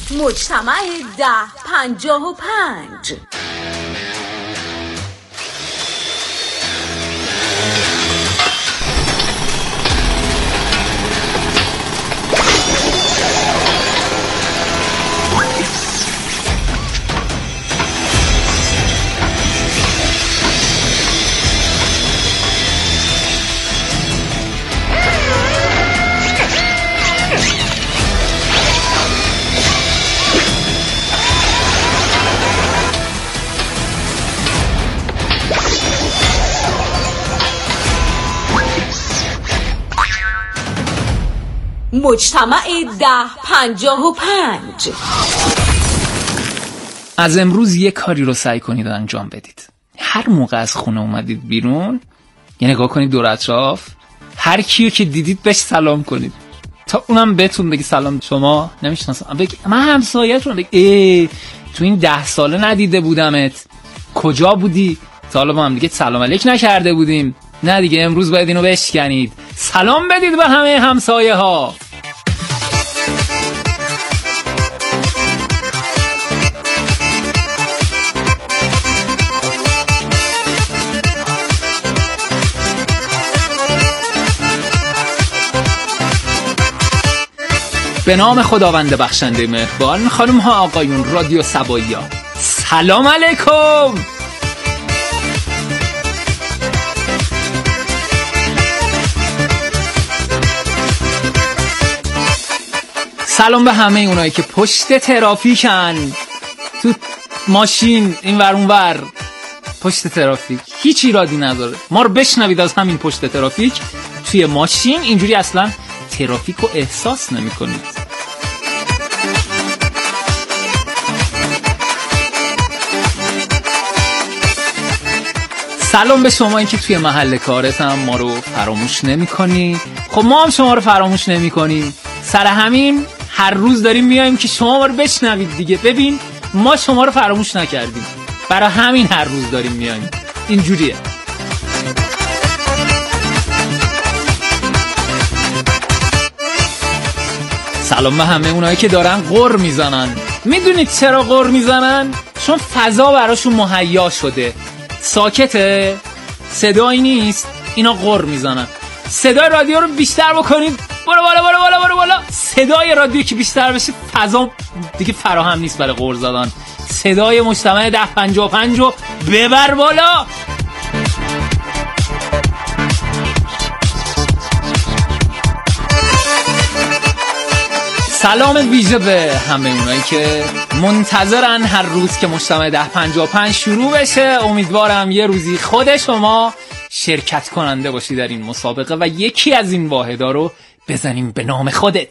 مجتمع 1055. مجتمع 1055. از امروز یک کاری رو سعی کنید انجام بدید. هر موقع از خونه اومدید بیرون یه نگاه کنید دور اطراف، هر کیو که دیدید بهش سلام کنید، تا اونم بهتون بگی سلام شما نمیشناسم، بگی من همسایه‌تونم، بگی تو این 10 ساله ندیده بودمت، کجا بودی؟ تا حالا با هم دیگه سلام علیک نکرده بودیم. نه دیگه، امروز باید اینو بشکنید، سلام بدید به همه همسایه ها. به نام خداوند بخشنده مهربان، خانم ها آقایون، رادیو سبایا، سلام علیکم. سلام به همه اونایی که پشت ترافیکن، تو ماشین این ور اون ور، پشت ترافیک، هیچ ایرادی نداره ما رو بشنوید از همین پشت ترافیک. توی ماشین اینجوری اصلا ترافیک رو احساس نمی کنید. سلام به شما این که توی محل کارت هم ما رو فراموش نمی کنی. خب ما هم شما رو فراموش نمی کنیم، سر همین هر روز داریم میایم که شما ما رو بشنوید دیگه. ببین ما شما رو فراموش نکردیم، برای همین هر روز داریم میایم، اینجوریه. سلام به همه اونایی که دارن غر میزنن. میدونید چرا غر میزنن؟ چون فضا براشون مهیا شده، ساکته، صدایی نیست، اینا غر میزنن. صدای رادیو رو بیشتر بکنید، برو بالا بالا بالا بالا بالا. صدای رادیو که بیشتر بشه فضا دیگه فراهم نیست برای غر زدن. صدای مجتمع 1055 رو ببر بالا. سلام ویژه به همه اونایی که منتظرن هر روز که مجتمع 1055 شروع بشه. امیدوارم یه روزی خود شما شرکت کننده باشی در این مسابقه و یکی از این واحدا رو بزنیم به نام خودت.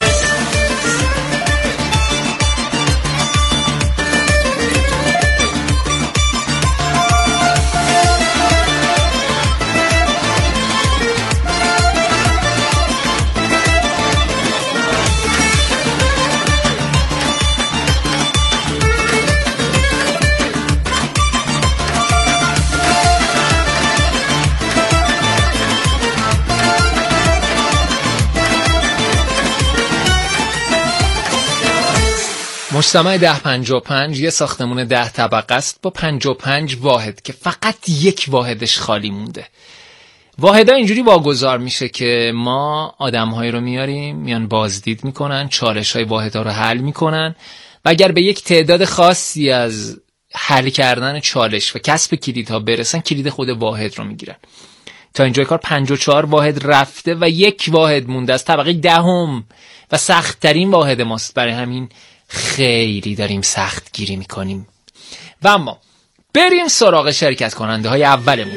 مجتمع 1055 یه ساختمون 10 طبقه است با 55 واحد که فقط یک واحدش خالی مونده. واحدا اینجوری واگذار میشه که ما آدم‌هایی رو میاریم، میان بازدید میکنن، چالش‌های واحدا رو حل میکنن و اگر به یک تعداد خاصی از حل کردن چالش و کسب کلیدها برسن، کلید خود واحد رو میگیرن. تا اینجای کار 54 واحد رفته و یک واحد مونده از طبقه 10 و سخت‌ترین واحد ماست، برای همین خیلی داریم سخت گیری میکنیم. و اما بریم سراغ شرکت کننده های اولمون.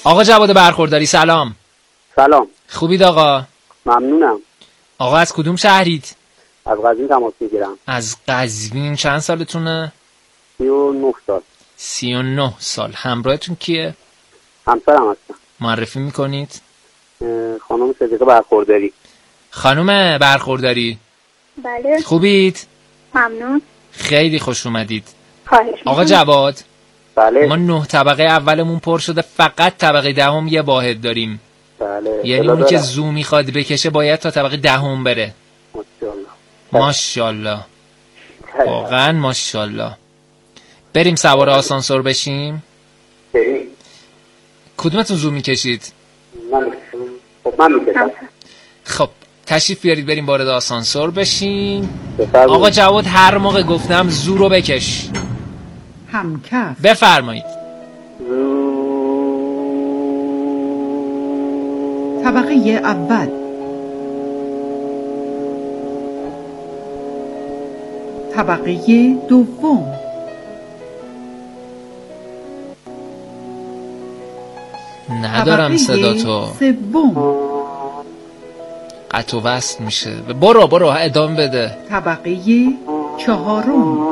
آقا جواد برخورداری سلام. سلام. خوبید آقا؟ ممنونم. آقا از کدوم شهرید؟ از قزوین تماس میگیرم. از قزوین. چند سالتونه؟ 39 سال. 39 سال. همراهتون کیه؟ همسرم هستم. معرفی میکنید؟ خانم صدیقه برخورداری. خانم برخورداری. بله. خوبید؟ ممنون. خیلی خوش اومدید. خواهش آقا می‌کنم. جواد. بله. ما 9 طبقه اولمون پر شده، فقط طبقه دهم یه واحد داریم. بله. یعنی اونی که زو میخواد بکشه باید تا طبقه دهم بره. ماشاءالله. ماشاءالله. واقعا ماشاءالله. بریم سوار آسانسور بشیم. بریم. کدومتون زو میکشید؟ من میکشم. خب تشریف بیارید بریم وارد آسانسور بشیم. بفرمایید. آقا جواد هر موقع گفتم زو رو بکش. همکف. بفرمایید. طبقه اول. طبقه دوم. ندارم صدا تو. سوم. قطع و وصل میشه. برو ادامه بده. طبقه چهارم.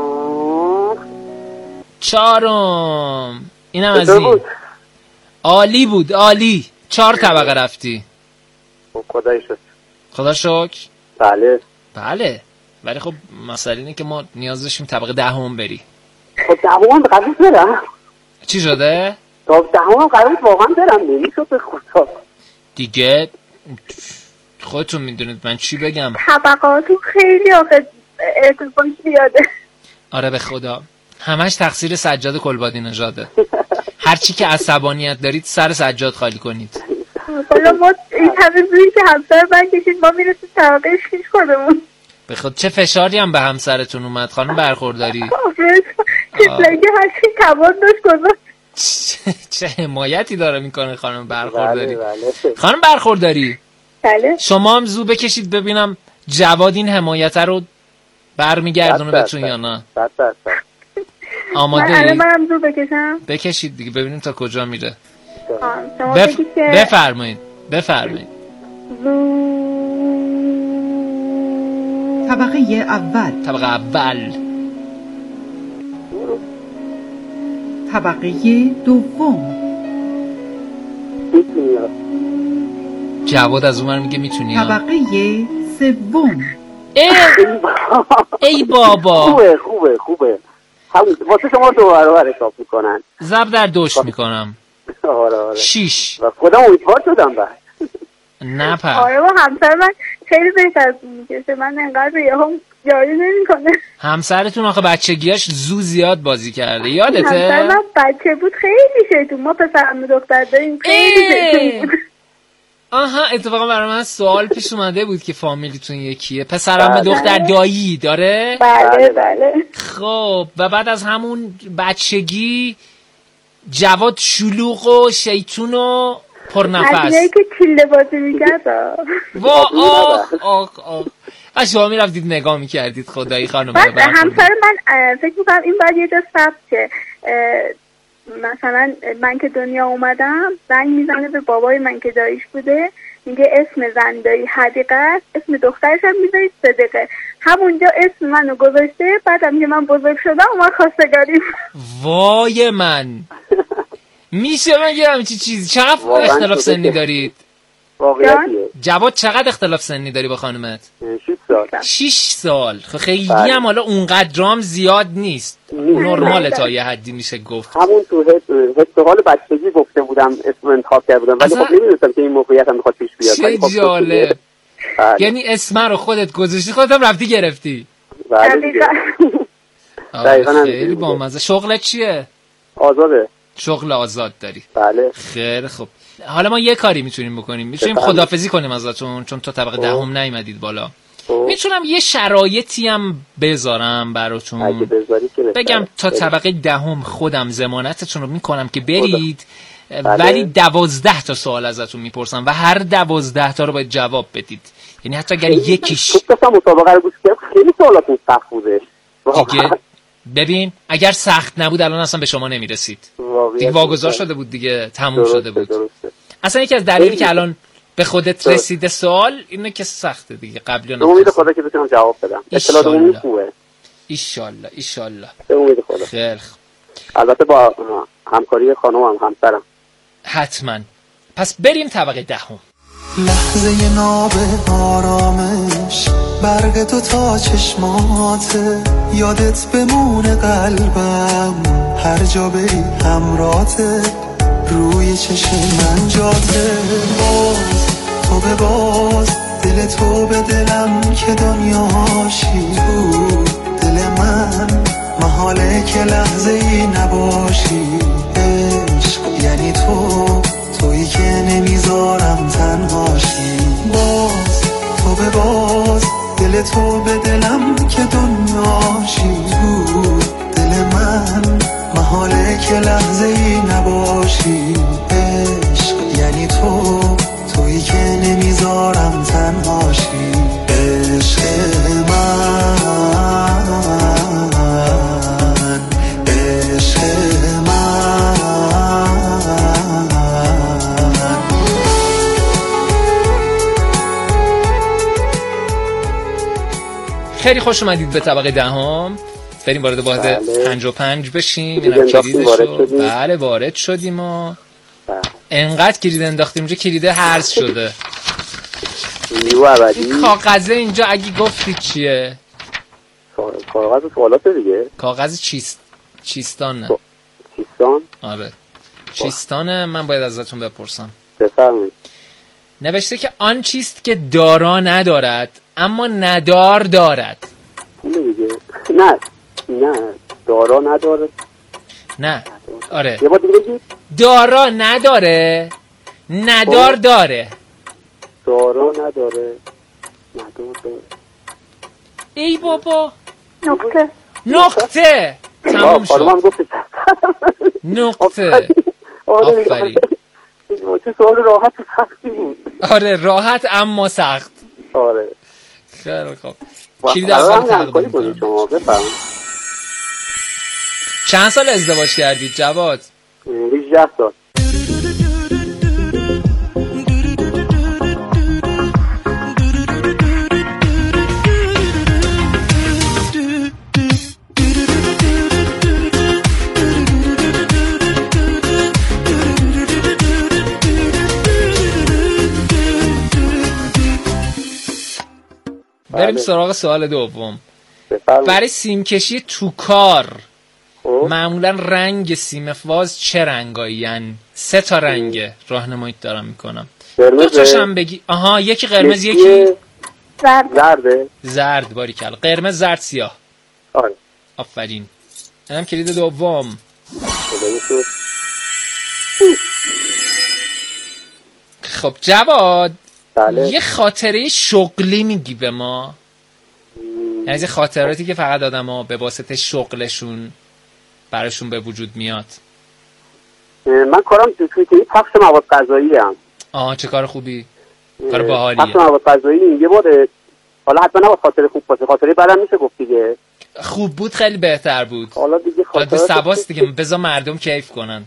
چهارم. اینم از این. عالی بود عالی. 4 طبقه رفتی. خدای شکر. خدا شکر. بله. ولی خب مسئله اینه که ما نیاز داشتیم طبقه دهم بری. خب دهم قبول برم. چی شده؟ خب دهم قبول واقعا برم. نمیشد به خدا. دیگه خودتون میدونید من چی بگم. طبقاتون خیلی آخه ارتفاعش زیاده. آره به خدا همش تقصیر سجاد کلبادی نژاده. هرچی که عصبانیت دارید سر سجاد خالی کنید. حالا ما این همه زوری که همسر من کشید ما میرسیم طبقه 6 خودمون. به خود چه فشاری هم به همسرتون اومد خانم برخورداری. چطلگه هرچی توان داشت گذاشت. چه حمایتی داره میکنه خانم برخورداری. بله. خانم برخورداری بله. شما هم زو بکشید ببینم جواد این حمایت رو برمیگردونه بهتون یا نه. آماده ای؟ منم زو بکشم. بکشید دیگه ببینیم تا کجا میره. شما بگید که بفرمایید. طبقه اول. طبقه اول. طبقه دوم. جواد از اون میگه میتونی. طبقه سوم. ای بابا. خوبه. همون واسه شما 2 برابر حساب میکنن. ضرب در دوش میکنم. آره. 6. و خودم امیدوار شدم بعد. نپر. آره با همسر من خیلی بهتر میکشه. من انقدر یهو جاری نمیکنه. همسرتون آخه بچگیاش زو زیاد بازی کرده یادته؟ همسر من بچه بود خیلی شیطون. ما پسرم دختر داریم خیلی شیطون بود. آها اتفاقا برای من سوال پیش اومده بود که فامیلیتون یکیه. پسرم دختر دایی داره؟ بله. خب و بعد از همون بچگی جواد شلوغ و شیطون و پرنفس. از که چیله بازی میکرد. آخ شما میرفتید نگاه میکردید خدایی خانم. بعد همسر من فکر میکنم این باید یه جا ثبت که مثلا من که دنیا اومدم زنگ میزنه به بابای من که داییش بوده میگه اسم زن دایی حدیقه است، اسم دخترش هم میذارید صدقه. همونجا اسم منو گذاشته. بعدم که من بزرگ شدم اومد خواستگاری. وای من میشه من یه همچی چیزی. چقدر اختلاف سنی دارید؟ جواد چقدر اختلاف سنی داری با خانمت؟ 6 سال. خیلی هم حالا اونقدرام زیاد نیست. نرماله تا یه حدی میشه گفت. همون تو حس حال بچگی گفته بودم اسم انتخاب کرده بودم ولی خب نمیدونستم که این موقعیت هم میخواد پیش بیاد. چه جالب. یعنی اسم رو خودت گذاشتی خودت هم رفتی گرفتی. دقیقاً. خیلی بامزه. شغلت چیه؟ آزاده. شغل آزاد داری؟ بله. خیلی خوب. حالا ما یه کاری میتونیم بکنیم. میتونیم خداحافظی کنیم ازتون چون تا طبقه دهم نیومدید بالا. میتونم یه شرایطی هم بذارم براتون. بگم تا طبقه دهم خودم ضمانتتون رو میکنم که برید. ولی 12 تا سوال ازتون میپرسم و هر 12 تا رو باید جواب بدید. یعنی حتی اگر یکیش خوب داشتم مسابقه رو گوش کردم خیلی سوالاتون سخت بودش. دیگه ببین اگر سخت نبود الان اصلا به شما نمیرسید دیگه، واگذار شده بود دیگه، تموم شده بود. درسته. اصلا یکی از دلایلی که الان به خودت رسیده سوال اینه که سخته دیگه، قبلا امید خدا که بتونم جواب بدم. اطلاعات عمومی خوبه. ایشالله. به امید خدا. خیلی خوب. البته با همکاری خانومم، همسرم. حتما. پس بریم طبقه دهم. لحظه ناب آرامش، برگ تو تا چشماته، یادت بمونه قلبم، هر جا بری همراته، روی چشم من جاته. تو به باز دل تو به دلم که دنیاشی، تو دل من محاله که لحظه ای نباشی. عشق یعنی تویی که نمیذارم تنهاشی. تو به باز دل تو به دلم که دنیاشی، تو دل من محاله که لحظه ای نباشی. عشق یعنی تویی که نمیذارم تنهاشی. عشق من، عشق من. خیلی خوش اومدید به طبقه دهم. بریم وارد واحد 55 بشیم. اینم کلیدشو. بله وارد شدیم و انقدر کلید انداختیم اینجا کلیده هرز شده. این کاغذه اینجا اگه گفتی چیه؟ کاغذ سوالات دیگه. کاغذ چیستان نه؟ چیستان؟ آره چیستانه. من باید ازتون بپرسم. بفرمایید. نوشته که آن چیست که دارا ندارد اما ندار دارد. نه دارا ندارد. نه آره یه بار دیگه بگید. دارا نداره ندار داره. دارا نداره ندار داره. ای بابا نقطه تمام شد. نقطه. آفرین. چه سوال راحت و سختی بود. آره راحت اما سخت. آره خیلی خوب. کلید اول تقدیم کنم. شما بفرمایید. چند سال ازدواج کردید جواد؟ 18 سال. بریم سراغ سوال دوم. برای سیم کشی تو کار معمولا رنگ سیم فاز چه رنگایین؟ 3 تا رنگه. راهنماییت دارم میکنم. دو تاشم بگی. آها یکی قرمز یکی زرد. باریکلا. قرمز زرد سیاه. آره آفرین. اینم کلید دوم. خب جواد بله. یه خاطره شغلی میگی به ما؟ یعنی خاطراتی که فقط آدم‌ها به واسطه شغلشون براشون به وجود میاد. من کارم توی پخش مواد غذایی ام. چه کار خوبی. کار باحالیه. پخش مواد غذایی. یه بار حالا حتما نباید خاطره خوب باشه، خاطره بعدم میشه گفت دیگه. خوب بود خیلی بهتر بود. حالا دیگه خاطره سباست دیگه، بذار مردم کیف کنن.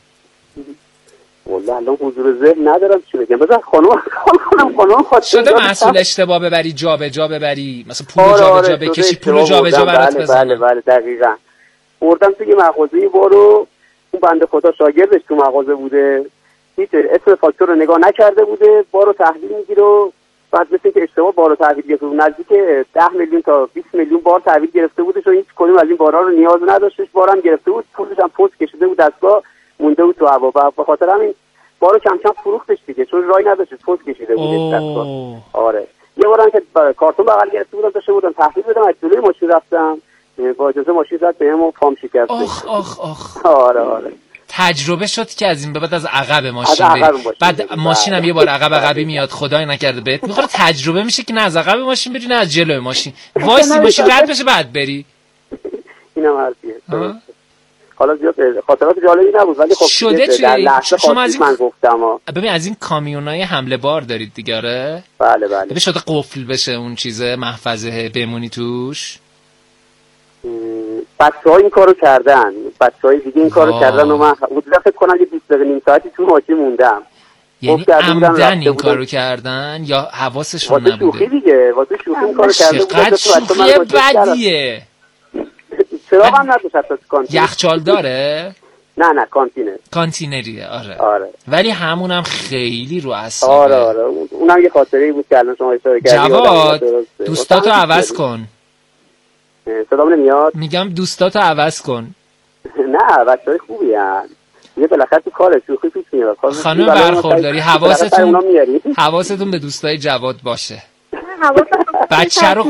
والله الان حضور ذهن ندارم چی بگم. بذار خانم خاطره شده مسئول اشتباه ببری جابجا ببری، مثلا پول جابجا بکشی، پول جابجا برات بزنن. بله دقیقاً. بردم توی مغازه‌ای بارو، اون بنده خدا شاگردش تو مغازه بوده، هیچ اسم فاکتور رو نگاه نکرده بوده، بارو تحویل میگیره و بعد مثل که اشتباه بارو تحویل گرفته، نزدیک 10 میلیون تا 20 میلیون بار تحویل گرفته بودش و هیچ کدوم از این بارا رو نیاز نداشتش. بارم گرفته بود، پولش هم پست کشیده بود دستگاه، مونده بود تو هوا. به خاطر همین بارو کم کم فروختش دیگه، چون رای نداشت، پست کشیده بود دستگاه. آره یه بارم که کارتون بغل گرفته بودم داشته بودم تحویل بدم، از جلوی ماشین رفتم، با اجازه ماشین زد بهم و پام شکست. آخ. آره تجربه شد که از این به بعد از عقب ماشین بری. بعد ماشینم یه بار عقبی میاد، خدای نکرده بهت میخوره، تجربه میشه که نه از عقب ماشین بری نه از جلوی ماشین. وایسی ماشین رد بشه بعد بری. اینم حرفیه. حالا زیاد خاطرات جالبی نبود ولی خب شده در لحظه شما از این من گفتم. ببین از این کامیونای حمله بار دارید دیگه. آره بله ببین شده قفل بشه اون چیزه، محفظه بمونی توش. بچه‌ها این کارو کردن، بچه‌های دیگه این کارو کردن و من حدودا فکر کنم یه 20 دقیقه نیم ساعتی تو ماشین موندم. یعنی عمدن این کارو کردن یا حواسشون نبوده؟ واسه شوخی دیگه، واسه شوخی این کارو کرده بودن. چقدر شوخی بدیه. چرا هم نداشت حتی کانتین؟ یخچال داره؟ نه کانتینه. کانتینریه. آره. ولی همونم خیلی رو اعصابه. آره اونم یه خاطره‌ای بود که الان شما اشاره کردید. جواد دوستاتو عوض کن. صدام نمیاد؟ میگم دوستاتو عوض کن. نه بچه‌های خوبی هستن. یه بالاخره تو کار شوخی پیش میاد. خانم برخورداری حواستون به دوستای جواد باشه. بچه رو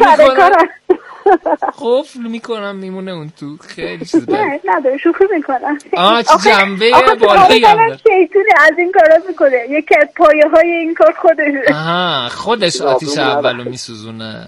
قفل میکنم میمونه اون تو. خیلی چیز بده. نه شوخی میکنم. چه جنبه بالایی هم داره. شیطونه از این کارا میکنه. یکی از پایه‌های این کار خودشه. خودش آتیش اولو میسوزونه.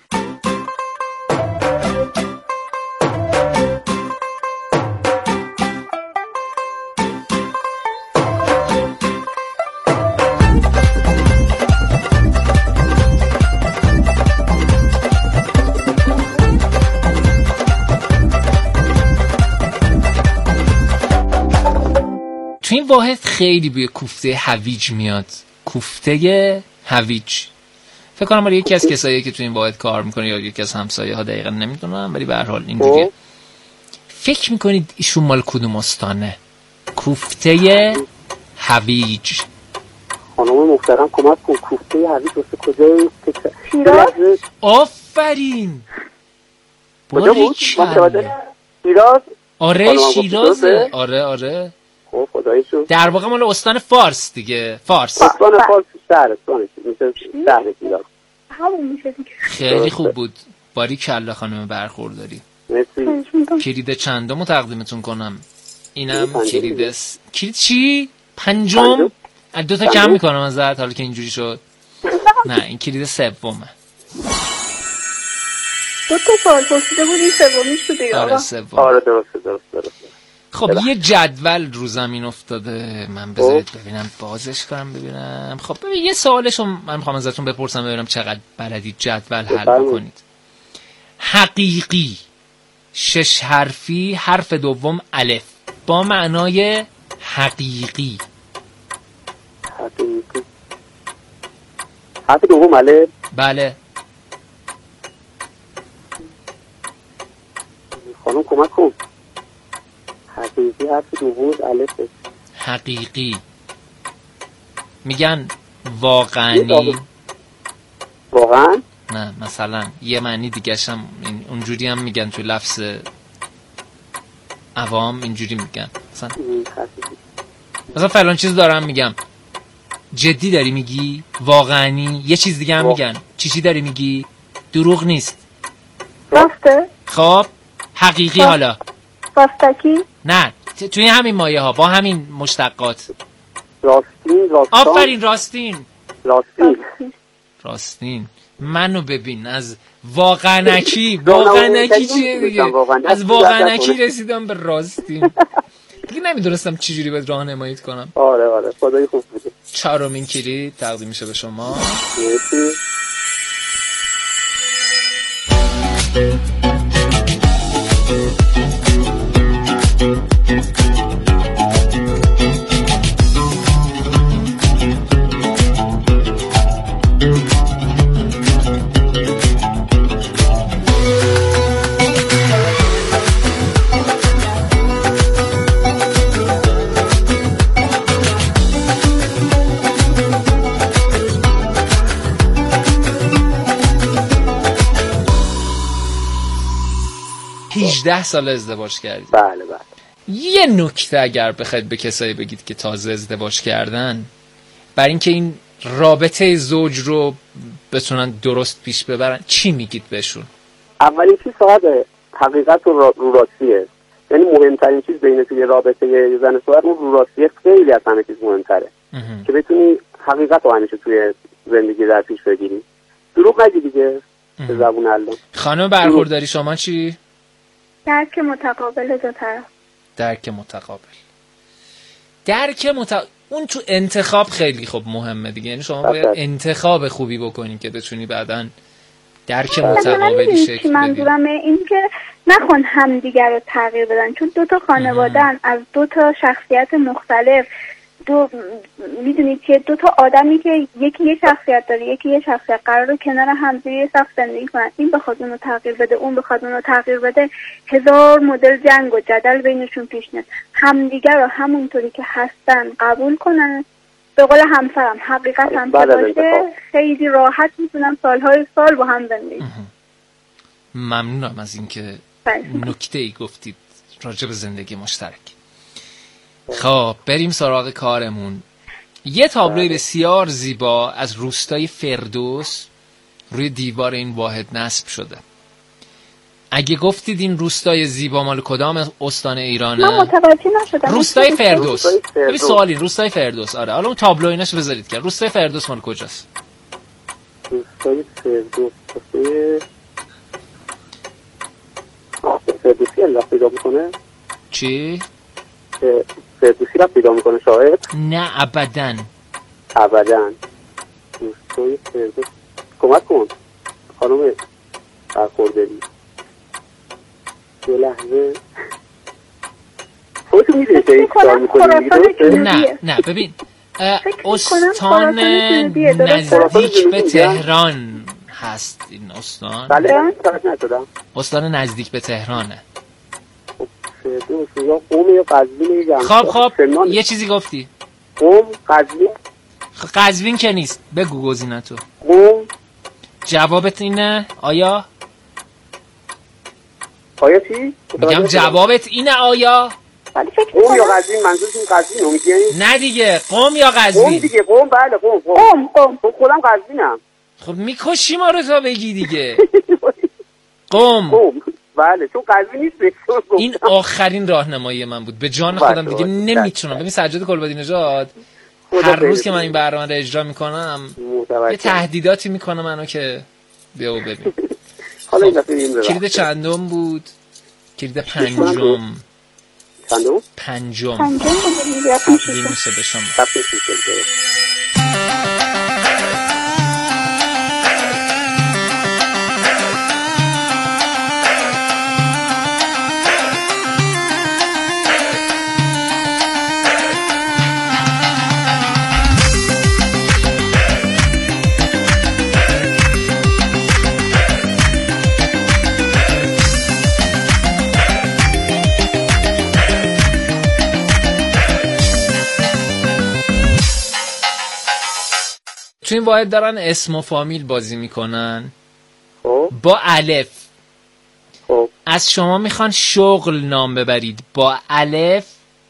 تو این واحد خیلی بوی کوفته هویج میاد. کوفته هویج فکر کنم برای یکی از کسایی که تو این واحد کار میکنه یا یکی از همسایه ها، دقیقا نمیدونم، ولی به هر حال اینجوریه. فکر میکنید ایشون مال کدوم استانه؟ کوفته هویج. خانم محترم کمک کن، کوفته هویج واسه کجای؟ شیراز. آفرین. شیراز. آره شیرازه. آره خدایی شو. در واقع مال استان فارس دیگه. فارس. استان فارس شهرستانه میشه شهر شیراز. همون میشه دیگه. خیلی خوب بود. باریکلا خانم برخورداری. مرسی. کلید چندمو تقدیمتون کنم؟ اینم کلید چی؟ پنجم؟ دو تا کم میکنم ازت حالا که اینجوری شد. نه این کلید سومه. دو تا سوال پرسیده بودی، سومیش بود دیگه. آره سوم. آره درسته. خب یه جدول رو زمین افتاده. من بذارید ببینم بازش کنم ببینم. خب ببین یه سوالشو من میخوام ازتون بپرسم ببینم چقدر بلدید جدول حل بکنید. حقیقی 6 حرفی، حرف دوم الف، با معنای حقیقی. حرف دوم الف؟ بله. خانم کمک کن. حقیقی حرف دوم الف. حقیقی میگن واقعنی. واقعا؟ نه مثلا یه معنی دیگه‌ش هم اونجوری هم میگن تو لفظ عوام اینجوری میگن. مثلا فلان چیز دارم میگم. جدی داری میگی؟ واقعنی؟ یه چیز دیگه هم میگن. چی داری میگی؟ دروغ نیست. راسته؟ خب حقیقی حالا راستکی؟ نه توی همین مایه ها با همین مشتقات. راستین. آفرین راستین. منو ببین از واقعنکی چیه دیگه؟ از واقعنکی رسیدم به راستین. دیگه نمیدونستم چی جوری باید راهنمایی کنم. آره خدای خوب بوده. 4مین کلید تقدیم میشه به شما. مرسی. ده سال ازدواج کردید. بله. یه نکته اگر بخواید به کسایی بگید که تازه ازدواج کردن، برای اینکه این رابطه زوج رو بتونن درست پیش ببرن، چی میگید بهشون؟ اولین چیز فقط حقیقت و رو راستیه. یعنی مهمترین چیز بین توی رابطه زن و شوهر اون رو راستیه. خیلی از همه چیز مهمتره که بتونی حقیقت رو همیشه توی زندگی در پیش بگیری. دروغ نگی دیگه به زبون الله. خانم برخورداری شما چی؟ درک متقابل دو طرف. درک متقابل اون تو انتخاب خیلی خب مهمه دیگه. یعنی شما باید انتخاب خوبی بکنی که بتونی بعداً درک متقابلی شکل بدید. منظورم این که نخوان همدیگر رو تغییر بدن، چون دو تا خانواده‌ان از دو تا شخصیت مختلف، میدونید که دو تا آدمی که یکی یه شخصیت داره یکی یه شخصیت، قراره کنار هم زیر سقف زندگی کنن، این بخواد اون رو تغییر بده اون بخواد اون رو تغییر بده، هزار مدل جنگ و جدل بینشون پیش میاد. همدیگر رو همونطوری که هستن قبول کنن، به قول همسرم حقیقت هم که باشه خیلی راحت میتونن سالهای سال با هم زندگی. ممنونم از اینکه نکته ای گفتید راجع به زندگی مشترک. خب بریم سراغ کارمون. یه تابلوی بسیار زیبا از روستای فردوس روی دیوار این واحد نصب شده. اگه گفتید این روستای زیبا مال کدام استان ایرانه؟ من متوجه نشدم. روستای فردوس. ببین سوالی روستای فردوس. آره حالا اون تابلو ایناشو بذارید که روستای فردوس مال کجاست؟ روستای فردوس فردوسی الله پیدا میکنه؟ چی؟ فردوسی را پیدا میکنه شاید؟ نه ابداً. روستای فردوس کمک کن خانم برخورداری یه لحظه خودتون میدونی که این کار میکنی؟ نه ببین استان نزدیک به تهران هست این استان. بله نشدم. استان نزدیک به تهرانه. فردوس یا قم یا قزوین. خب یه چیزی گفتی. قم قزوین. قزوین که نیست، بگو گزینه‌تو. قم. جوابت اینه آیا چی؟ میگم جوابت اینه آیا؟ ولی فکر قم یا قزوین، منظورتون قزوینو میگی؟ نه دیگه قم یا قزوین؟ قم دیگه قم. بله قم خودم قزوینم. خب میکشی ما رو تا بگی دیگه. قم بله چون قضیه نیست. این آخرین راهنمایی من بود به جان خودم دیگه نمیتونم. ببین سجاد کلبادی نژاد هر روز که من این برنامه رو اجرا میکنم یه تهدیداتی میکنه منو که بیا و ببین. حالا این دفعه کلید چندم بود؟ کلید پنجم. پنجم تقدیم میشه به شما. تو این واحد دارن اسم و فامیل بازی میکنن با الف. از شما میخوان شغل نام ببرید با الف.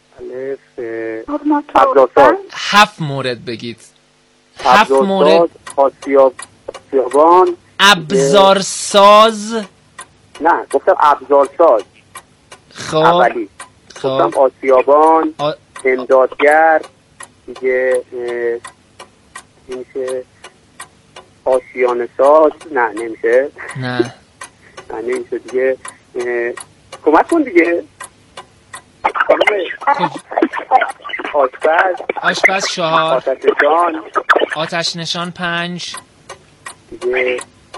7 مورد بگید. 7 مورد. آسیابان. ابزارساز. نه گفتم ابزارساز. خب اولی گفتم آسیابان. امدادگر دیگه نمیشه. آشیانه ساز. نه نمیشه. نه نمیشه دیگه. کمک کن دیگه. آشپز 4. آتش نشان 5 دیگه.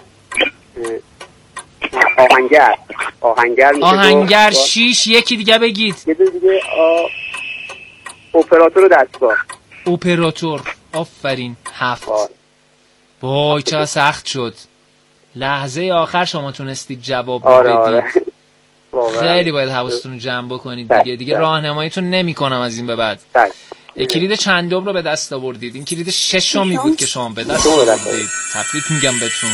آهنگر 6. یکی دیگه بگید. یه دیگه اپراتور دستگاه. اپراتور. آفرین. 7. وای چقدر سخت شد. لحظه آخر شما تونستید جواب بدید. خیلی باید حواستون رو جمع بکنید دیگه راهنماییتون نمیکنم از این به بعد. کلید چندم رو به دست آوردید. این کلید 6می بود که شما به دست آوردید. تبریک میگم بهتون.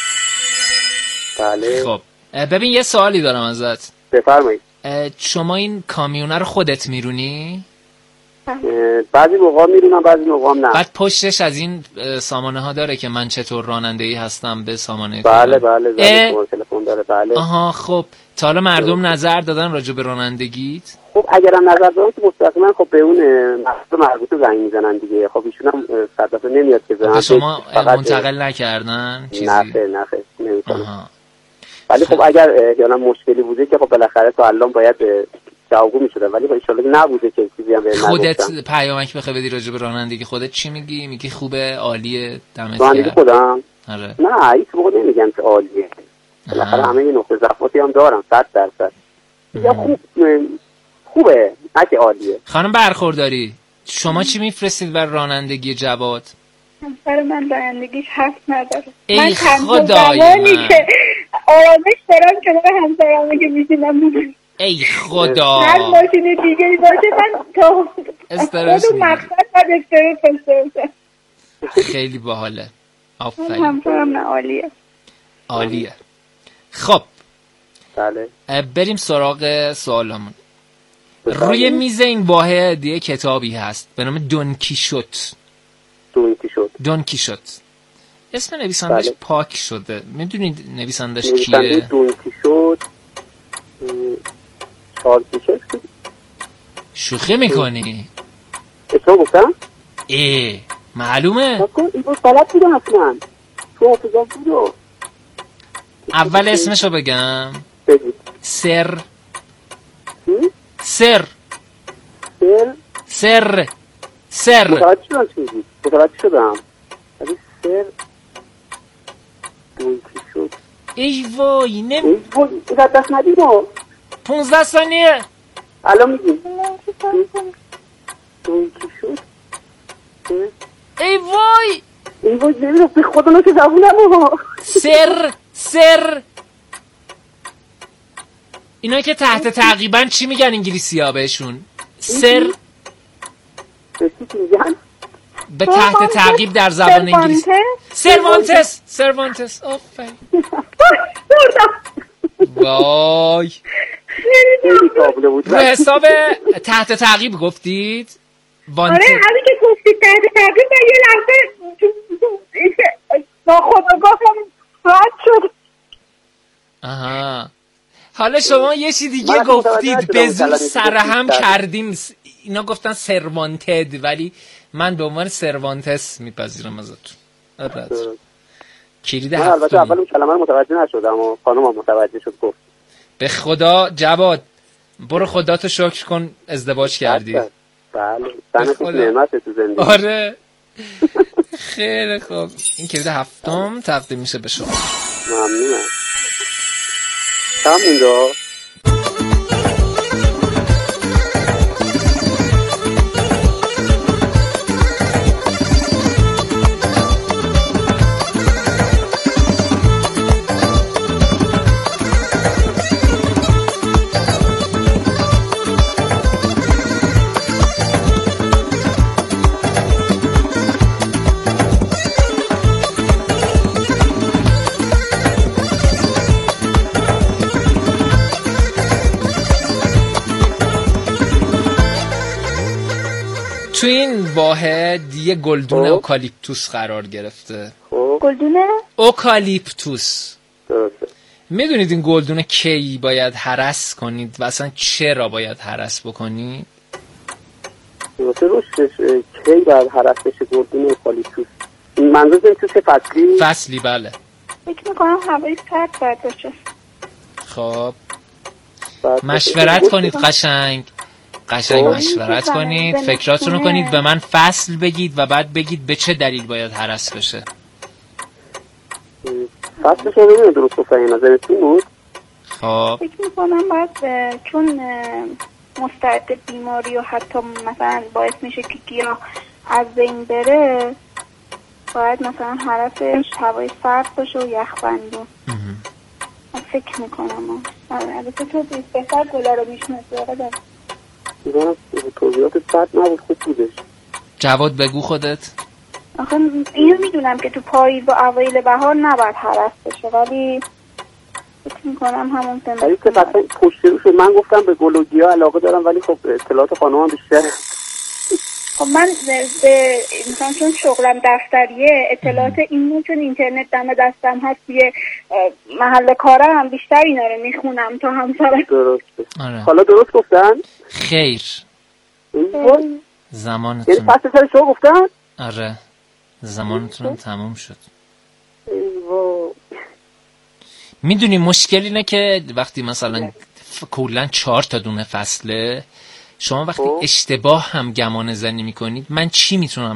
بله. خب ببین یه سوالی دارم ازت. بفرمایید. شما این کامیونه رو خودت میرونی؟ بعضی موقع میرونم بعضی موقع نه. بعد پشتش از این سامانه ها داره که من چطور رانندگی هستم به سامانه. بله تلفن داره. بله. آها خب تا حالا مردم نظر دادن راجع به رانندگیت؟ خب اگرم نظر دادن که مستقیما خب به اون مربوطه زنگ میزنن دیگه. خب ایشون هم صد دفعه نمیاد که به شما منتقل نکردن چیزی؟ نه نمیکنه. ولی خب اگر احیانا مشکلی بوده که خب بالاخره تا الان باید جوابگو میشده، ولی ان شاءالله نبوده که چیزی هم بهش خودت پیامک بخوای بدی راجع به رانندگی خودت چی میگی؟ میگی خوبه، عالیه، دمت گرم؟ رانندگی خودم آره. نه هیچ موقع نمیگم که عالیه، بالاخره همه یه نقطه ضعفاتی هم دارم 100%. یا خوبه نه که عالیه. خانم برخورداری، شما چی میفرستید بر رانندگی جواد؟ همسر من رانندگیش حرف نداره. ای خدای من که آرامش دارم که من همسرم که میشینم ای خدا هر ماشین دیگری باشه من تا استرس خودم مقصد باید استرس باشم. خیلی باحاله. آفرین. همسرم نه عالیه. خب بله بریم سراغ سوالمون. روی میز این واحد یه کتابی هست به نام دون کیشوت. اسم نویسندش بله. پاک شده. میدونید نویسندش نویسنده کیه؟ دون کیشوت چارلز دیکنز. شوخی میکنی؟ اسم گفتم؟ معلومه. این بود بلد بودم اصلا تو حافظم بودو. اول اسمشو بگم. بگید. سر متوجه شدم ولی سر دون کیشوت. ای وای این دست ندیم 15 ثانیه الان میگیم دون کیشوت. ای وای نمیدونم به خدا نو که زبونم سر اینا که تحت تعقیبا چی میگن انگلیسی ها بهشون؟ سر به تحت تعقیب در زبان انگلیسی سروانتس. آفرین. وای رو حساب تحت تعقیب گفتید؟ آره همین که گفتید تحت تعقیب من یه لحظه ناخودآگاه راحت شد. آها حالا شما یه چی دیگه گفتید به زور سرهم کردیم. اینا گفتن سروانتد ولی من به عنوان سروانتس میپذیرم ازتون. کلید هفتم. البته اول اون کلمه رو متوجه نشدم و خانم هم متوجه شد گفت. به خدا جواد برو خداتو شکر کن ازدواج کردی. بله تنش نعمت تو زندگی. آره خیلی خوب. این کلید هفتم تقدیم میشه به شما. ممنونم. همین رو تو این واحد یه گلدون اوکالیپتوس قرار گرفته. گلدونه؟ اوکالیپتوس. درسته. میدونید این گلدون کی باید هرس کنید و اصلا چرا باید هرس بکنید؟ درسته روشش کی باید هرس بشه گلدون اوکالیپتوس. این منظور این تو چه فصلی بله. فکر میکنم هوای سرد باید باشه. خب مشورت کنید قشنگ مشورت کنید، فکراتون رو کنید، به من فصل بگید و بعد بگید به چه دلیل باید هرس بشه. فصلش رو ببینید درست گفتن این نظرتون بود. خب فکر میکنم باید چون مستعد بیماری و حتی مثلا باعث میشه که گیاه از بین بره باید مثلا هرسش هوای سرد باشه و یخبندون. فکر میکنم البته تو بهتر گلا رو میشنسی آقا دیدم توضیحات بد نبود خوب بودش. جواد بگو خودت. آخه اینو میدونم که تو پاییز و اوایل بهار نباید هرس بشه ولی فکر میکنم همون ولی که قطعا پشت رو شد. من گفتم به گل و گیاه علاقه دارم ولی خب اطلاعات خانم هم بیشتره. خب من به مثلا چون شغلم دفتریه اطلاعات اینو چون اینترنت دم دستم هست یه محل کارم بیشتر اینا رو میخونم تا همسرم. درسته. آره. حالا درست گفتن؟ خیر یعنی زمانتون فصل سر شما گفتن؟ آره زمانتون تموم شد. میدونی مشکل اینه که وقتی مثلا کلا 4 تا دونه فصله شما وقتی اشتباه هم گمان زنی میکنید من چی میتونم